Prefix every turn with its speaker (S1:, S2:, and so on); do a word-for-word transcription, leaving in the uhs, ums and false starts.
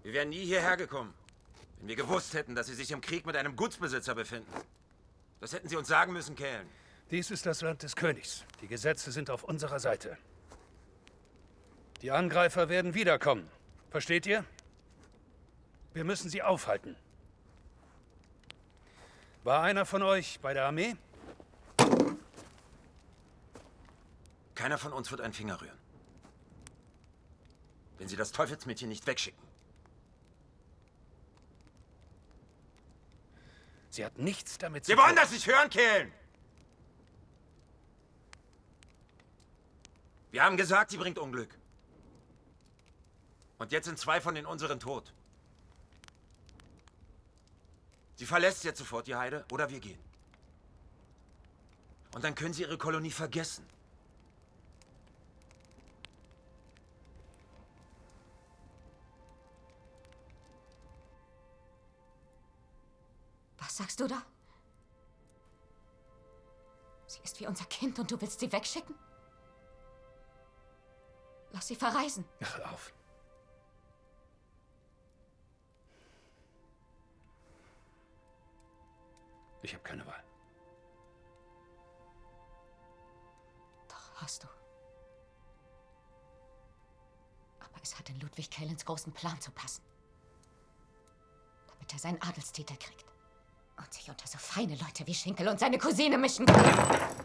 S1: Wir wären nie hierher gekommen, wenn wir gewusst hätten, dass Sie sich im Krieg mit einem Gutsbesitzer befinden. Das hätten Sie uns sagen müssen, Kalen.
S2: Dies ist das Land des Königs. Die Gesetze sind auf unserer Seite. Die Angreifer werden wiederkommen. Versteht ihr? Wir müssen sie aufhalten. War einer von euch bei der Armee?
S1: Keiner von uns wird einen Finger rühren. Wenn Sie das Teufelsmädchen nicht wegschicken.
S2: Sie hat nichts damit zu
S1: Sie
S2: tun.
S1: wollen das nicht hören, Kalen! Wir haben gesagt, sie bringt Unglück. Und jetzt sind zwei von den unseren tot. Sie verlässt jetzt sofort die Heide oder wir gehen. Und dann können Sie Ihre Kolonie vergessen.
S3: Was sagst du da? Sie ist wie unser Kind und du willst sie wegschicken? Lass sie verreisen.
S2: Hör auf. Ich habe keine Wahl.
S3: Doch, hast du. Aber es hat in Ludwig Kalens großen Plan zu passen. Damit er seinen Adelstitel kriegt. Und sich unter so feine Leute wie Schinkel und seine Cousine mischen kann.